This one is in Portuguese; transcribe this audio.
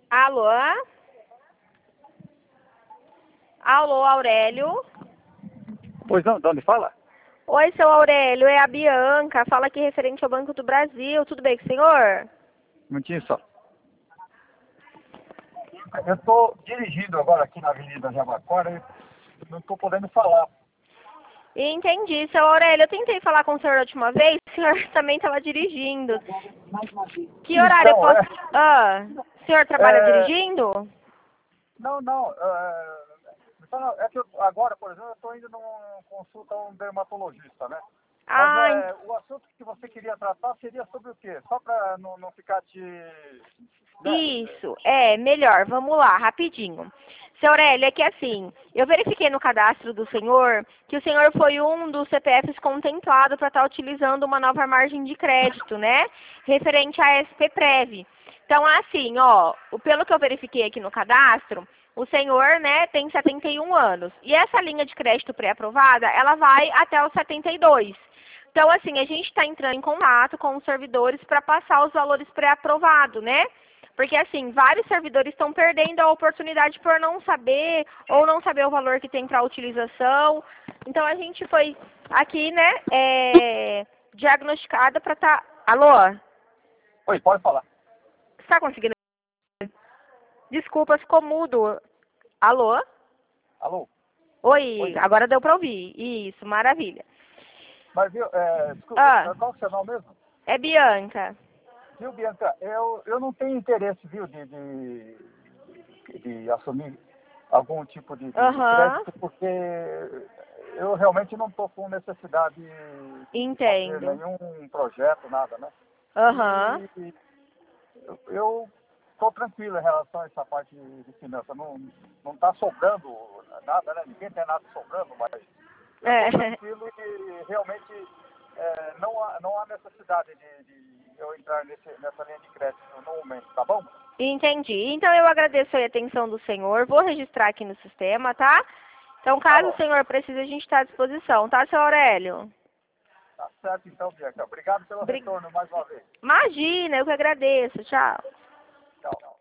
Alô? Alô, Aurélio? Pois não, de onde fala? Oi, seu Aurélio, é a Bianca. Fala aqui referente ao Banco do Brasil. Tudo bem com o senhor? Um minutinho só. Eu estou dirigindo agora aqui na Avenida Jabaquara e não estou podendo falar. Entendi, seu Aurélio. Eu tentei falar com o senhor a última vez, o senhor também estava dirigindo. Que horário eu Então, posso... o senhor trabalha dirigindo? Não. É que agora, por exemplo, eu estou indo numa consulta a um dermatologista, né? Mas Ah, o assunto que você queria tratar seria sobre o quê? Só para não ficar te... né? isso. É, melhor. Vamos lá, rapidinho. Seu Aurélio, é que assim, eu verifiquei no cadastro do senhor que o senhor foi um dos CPFs contemplado para estar utilizando uma nova margem de crédito, né? Referente à SPPrev. Então, assim, ó, pelo que eu verifiquei aqui no cadastro, o senhor, né, tem 71 anos. E essa linha de crédito pré-aprovada, ela vai até os 72. Então, assim, a gente está entrando em contato com os servidores para passar os valores pré-aprovados, né? Porque, assim, vários servidores estão perdendo a oportunidade por não saber ou não saber o valor que tem para a utilização. Então, a gente foi aqui, né, diagnosticada para estar... Alô? Oi, pode falar. Você está conseguindo? Desculpa, ficou mudo. Alô? Alô? Oi. Oi, agora deu para ouvir. Isso, maravilha. Mas, viu, Ah, desculpa, qual que é o seu nome mesmo? é Bianca. Viu, Bianca, eu não tenho interesse, viu, de assumir algum tipo de Aham, crédito, porque eu realmente não estou com necessidade de fazer entendo. nenhum projeto, nada, né? Aham. E eu estou tranquilo em relação a essa parte de finança. Não está sobrando nada, né? Ninguém tem nada sobrando, mas eu estou É. tranquilo e realmente não há necessidade de eu entrar nessa linha de crédito no momento, tá bom? Entendi. Então eu agradeço a atenção do senhor. Vou registrar aqui no sistema, tá? Então, Tá caso o bom. senhor precise, a gente está à disposição, tá, seu Aurélio? Tá certo então, Bianca. Obrigado pelo Bri- retorno mais uma vez. Imagina, eu que agradeço. Tchau. Tchau.